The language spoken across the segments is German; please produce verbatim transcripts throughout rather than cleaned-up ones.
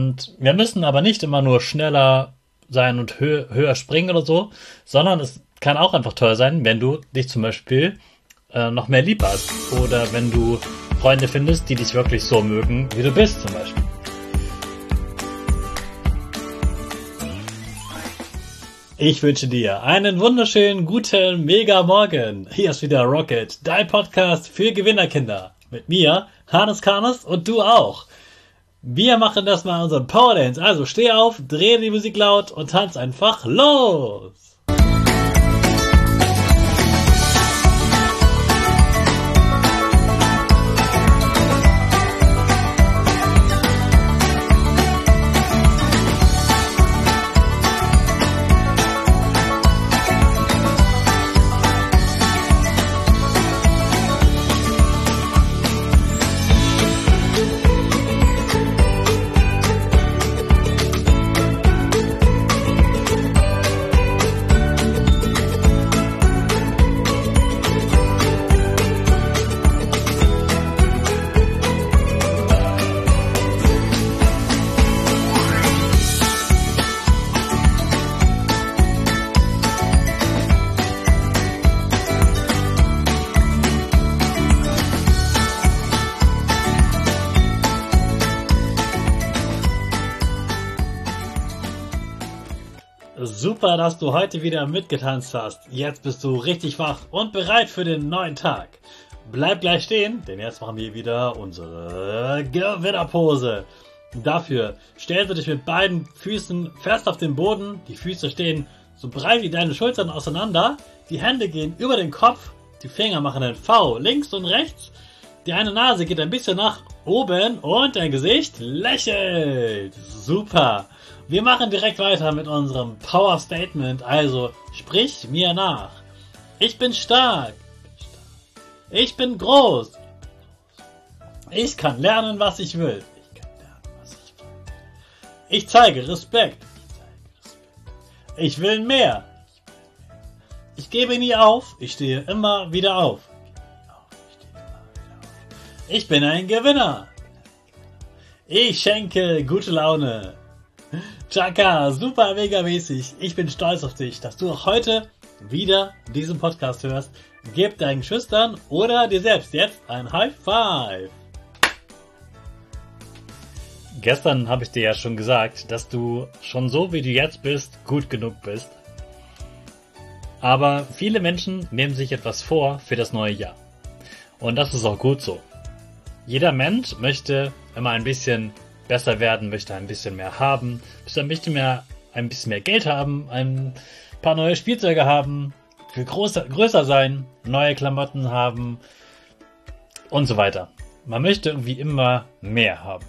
Und wir müssen aber nicht immer nur schneller sein und hö höher springen oder so, sondern es kann auch einfach toll sein, wenn du dich zum Beispiel äh, noch mehr lieb hast oder wenn du Freunde findest, die dich wirklich so mögen, wie du bist zum Beispiel. Ich wünsche dir einen wunderschönen, guten, mega Morgen. Hier ist wieder Rocket, dein Podcast für Gewinnerkinder. Mit mir, Hannes Karnes und du auch. Wir machen das mal unseren Power Dance. Also steh auf, dreh die Musik laut und tanz einfach los. Super, dass du heute wieder mitgetanzt hast. Jetzt bist du richtig wach und bereit für den neuen Tag. Bleib gleich stehen, denn jetzt machen wir wieder unsere Gewinnerpose. Dafür stellst du dich mit beiden Füßen fest auf den Boden. Die Füße stehen so breit wie deine Schultern auseinander. Die Hände gehen über den Kopf. Die Finger machen ein V links und rechts. Die eine Nase geht ein bisschen nach oben und dein Gesicht lächelt. Super. Wir machen direkt weiter mit unserem Power Statement, also sprich mir nach. Ich bin stark. Ich bin groß. Ich kann lernen, was ich will. Ich kann lernen, was ich will. Ich zeige Respekt. Ich will mehr. Ich gebe nie auf. Ich stehe immer wieder auf. Ich bin ein Gewinner. Ich schenke gute Laune. Chaka, super mega mäßig. Ich bin stolz auf dich, dass du auch heute wieder diesen Podcast hörst. Gib deinen Schüchtern oder dir selbst jetzt ein High Five. Gestern habe ich dir ja schon gesagt, dass du schon so wie du jetzt bist, gut genug bist. Aber viele Menschen nehmen sich etwas vor für das neue Jahr. Und das ist auch gut so. Jeder Mensch möchte immer ein bisschen besser werden, möchte ein bisschen mehr haben, möchte ein bisschen mehr, ein bisschen mehr Geld haben, ein paar neue Spielzeuge haben, viel größer, größer sein, neue Klamotten haben und so weiter. Man möchte irgendwie immer mehr haben.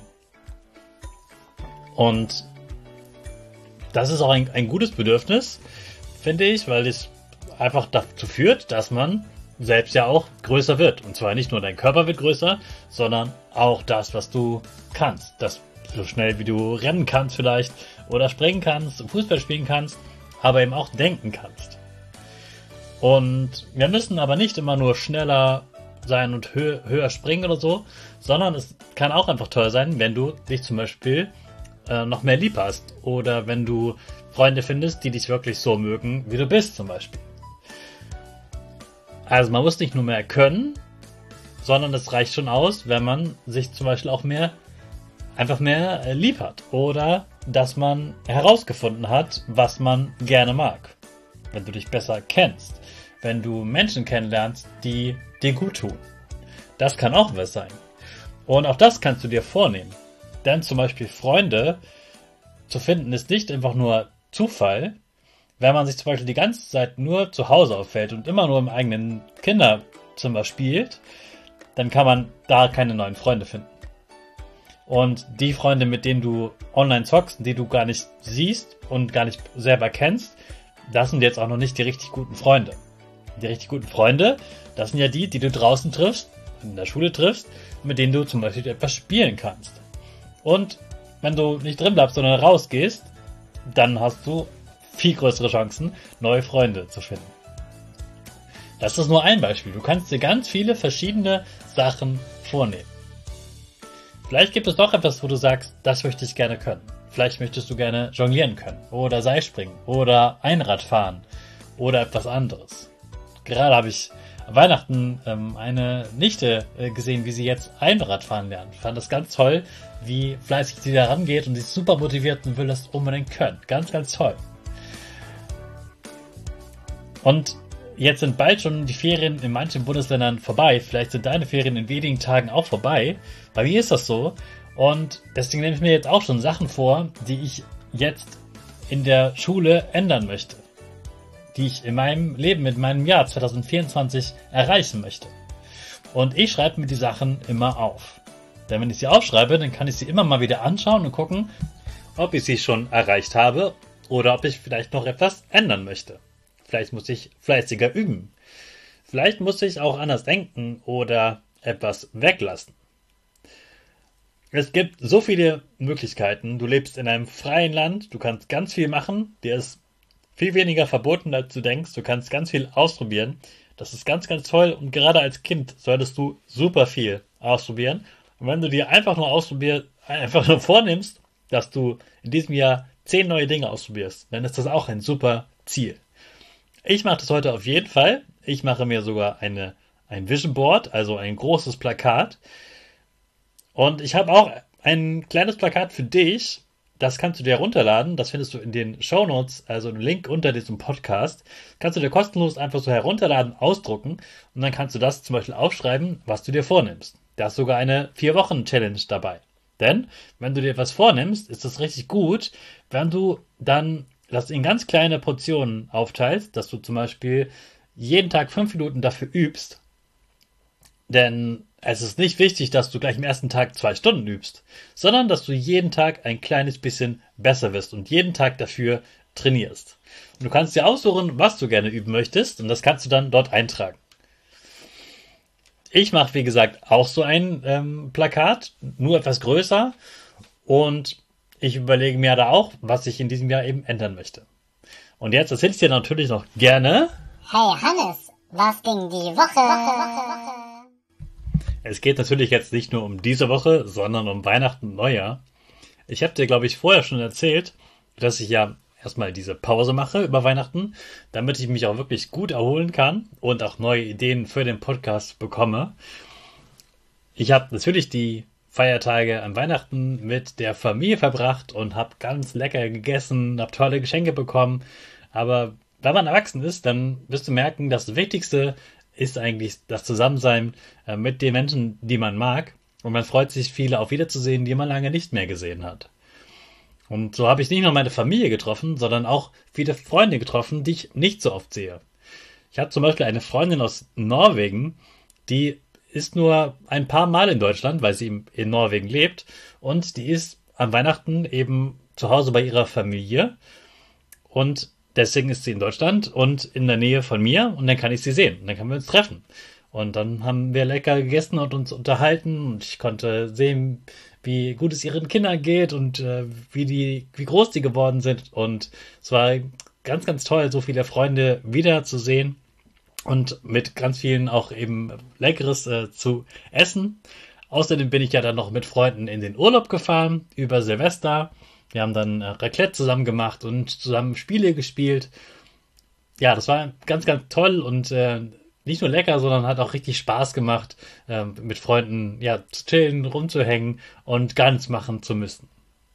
Und das ist auch ein, ein gutes Bedürfnis, finde ich, weil es einfach dazu führt, dass man selbst ja auch größer wird. Und zwar nicht nur dein Körper wird größer, sondern auch das, was du kannst. Das so schnell wie du rennen kannst vielleicht oder springen kannst, Fußball spielen kannst, aber eben auch denken kannst. Und wir müssen aber nicht immer nur schneller sein und hö höher springen oder so, sondern es kann auch einfach toll sein, wenn du dich zum Beispiel äh, noch mehr lieb hast oder wenn du Freunde findest, die dich wirklich so mögen, wie du bist zum Beispiel. Also man muss nicht nur mehr können, sondern es reicht schon aus, wenn man sich zum Beispiel auch mehr einfach mehr lieb hat oder dass man herausgefunden hat, was man gerne mag. Wenn du dich besser kennst, wenn du Menschen kennenlernst, die dir gut tun. Das kann auch was sein. Und auch das kannst du dir vornehmen. Denn zum Beispiel Freunde zu finden ist nicht einfach nur Zufall. Wenn man sich zum Beispiel die ganze Zeit nur zu Hause aufhält und immer nur im eigenen Kinderzimmer spielt, dann kann man da keine neuen Freunde finden. Und die Freunde, mit denen du online zockst, die du gar nicht siehst und gar nicht selber kennst, das sind jetzt auch noch nicht die richtig guten Freunde. Die richtig guten Freunde, das sind ja die, die du draußen triffst, in der Schule triffst, mit denen du zum Beispiel etwas spielen kannst. Und wenn du nicht drin bleibst, sondern rausgehst, dann hast du viel größere Chancen, neue Freunde zu finden. Das ist nur ein Beispiel. Du kannst dir ganz viele verschiedene Sachen vornehmen. Vielleicht gibt es noch etwas, wo du sagst, das möchte ich gerne können. Vielleicht möchtest du gerne jonglieren können oder Seilspringen oder Einrad fahren oder etwas anderes. Gerade habe ich an Weihnachten ähm, eine Nichte äh, gesehen, wie sie jetzt Einrad fahren lernt. Ich fand das ganz toll, wie fleißig sie da rangeht und sie ist super motiviert und will das unbedingt können. Ganz, ganz toll. Und jetzt sind bald schon die Ferien in manchen Bundesländern vorbei. Vielleicht sind deine Ferien in wenigen Tagen auch vorbei. Bei mir ist das so. Und deswegen nehme ich mir jetzt auch schon Sachen vor, die ich jetzt in der Schule ändern möchte. Die ich in meinem Leben, in meinem Jahr zwanzig vierundzwanzig erreichen möchte. Und ich schreibe mir die Sachen immer auf. Denn wenn ich sie aufschreibe, dann kann ich sie immer mal wieder anschauen und gucken, ob ich sie schon erreicht habe oder ob ich vielleicht noch etwas ändern möchte. Vielleicht muss ich fleißiger üben. Vielleicht muss ich auch anders denken oder etwas weglassen. Es gibt so viele Möglichkeiten. Du lebst in einem freien Land, du kannst ganz viel machen, dir ist viel weniger verboten, als du denkst. Du kannst ganz viel ausprobieren. Das ist ganz, ganz toll und gerade als Kind solltest du super viel ausprobieren. Und wenn du dir einfach nur ausprobierst, einfach nur vornimmst, dass du in diesem Jahr zehn neue Dinge ausprobierst, dann ist das auch ein super Ziel. Ich mache das heute auf jeden Fall. Ich mache mir sogar eine, ein Vision Board, also ein großes Plakat. Und ich habe auch ein kleines Plakat für dich. Das kannst du dir herunterladen. Das findest du in den Shownotes, also einen Link unter diesem Podcast. Kannst du dir kostenlos einfach so herunterladen, ausdrucken. Und dann kannst du das zum Beispiel aufschreiben, was du dir vornimmst. Da ist sogar eine vier Wochen Challenge dabei. Denn wenn du dir etwas vornimmst, ist das richtig gut, wenn du dann das in ganz kleine Portionen aufteilst, dass du zum Beispiel jeden Tag fünf Minuten dafür übst. Denn es ist nicht wichtig, dass du gleich am ersten Tag zwei Stunden übst, sondern dass du jeden Tag ein kleines bisschen besser wirst und jeden Tag dafür trainierst. Und du kannst dir aussuchen, was du gerne üben möchtest und das kannst du dann dort eintragen. Ich mache, wie gesagt, auch so ein ähm, Plakat, nur etwas größer und ich überlege mir da auch, was ich in diesem Jahr eben ändern möchte. Und jetzt erzähle ich dir natürlich noch gerne. Hey Hannes, was ging die Woche? Es geht natürlich jetzt nicht nur um diese Woche, sondern um Weihnachten und Neujahr. Ich habe dir, glaube ich, vorher schon erzählt, dass ich ja erstmal diese Pause mache über Weihnachten, damit ich mich auch wirklich gut erholen kann und auch neue Ideen für den Podcast bekomme. Ich habe natürlich die Feiertage an Weihnachten mit der Familie verbracht und habe ganz lecker gegessen, habe tolle Geschenke bekommen. Aber wenn man erwachsen ist, dann wirst du merken, das Wichtigste ist eigentlich das Zusammensein äh, mit den Menschen, die man mag. Und man freut sich, viele auch wiederzusehen, die man lange nicht mehr gesehen hat. Und so habe ich nicht nur meine Familie getroffen, sondern auch viele Freunde getroffen, die ich nicht so oft sehe. Ich habe zum Beispiel eine Freundin aus Norwegen, die ist nur ein paar Mal in Deutschland, weil sie in Norwegen lebt. Und die ist an Weihnachten eben zu Hause bei ihrer Familie. Und deswegen ist sie in Deutschland und in der Nähe von mir. Und dann kann ich sie sehen. Und dann können wir uns treffen. Und dann haben wir lecker gegessen und uns unterhalten. Und ich konnte sehen, wie gut es ihren Kindern geht und äh, wie die, wie groß die geworden sind. Und es war ganz, ganz toll, so viele Freunde wiederzusehen. Und mit ganz vielen auch eben Leckeres äh, zu essen. Außerdem bin ich ja dann noch mit Freunden in den Urlaub gefahren über Silvester. Wir haben dann äh, Raclette zusammen gemacht und zusammen Spiele gespielt. Ja, das war ganz, ganz toll und äh, nicht nur lecker, sondern hat auch richtig Spaß gemacht, äh, mit Freunden ja zu chillen, rumzuhängen und gar nichts machen zu müssen.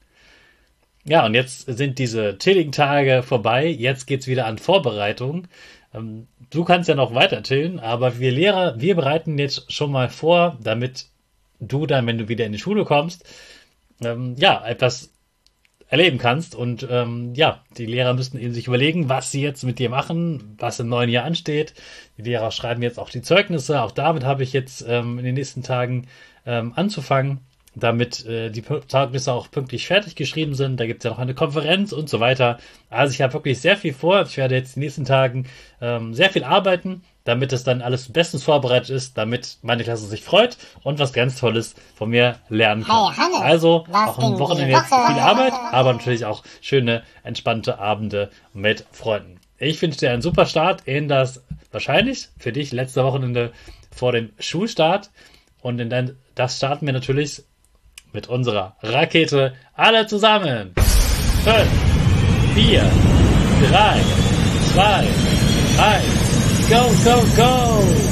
Ja, und jetzt sind diese chilligen Tage vorbei. Jetzt geht's wieder an Vorbereitung. Ähm, du kannst ja noch weiter chillen, aber wir Lehrer, wir bereiten jetzt schon mal vor, damit du dann, wenn du wieder in die Schule kommst, ähm, ja, etwas erleben kannst. Und ähm, ja, die Lehrer müssen eben sich überlegen, was sie jetzt mit dir machen, was im neuen Jahr ansteht. Die Lehrer schreiben jetzt auch die Zeugnisse. Auch damit habe ich jetzt ähm, in den nächsten Tagen ähm, anzufangen, damit äh, die Zeugnisse auch pünktlich fertig geschrieben sind. Da gibt es ja noch eine Konferenz und so weiter. Also ich habe wirklich sehr viel vor. Ich werde jetzt in den nächsten Tagen ähm, sehr viel arbeiten, damit es dann alles bestens vorbereitet ist, damit meine Klasse sich freut und was ganz Tolles von mir lernen kann. Hey Hannes, also was auch am ging Wochenende die jetzt Woche? viel Arbeit, aber natürlich auch schöne, entspannte Abende mit Freunden. Ich wünsche dir einen super Start in das wahrscheinlich für dich letzte Wochenende vor dem Schulstart. Und in dein, das starten wir natürlich mit unserer Rakete. Alle zusammen. fünf, vier, drei, zwei, eins. Go, go, go!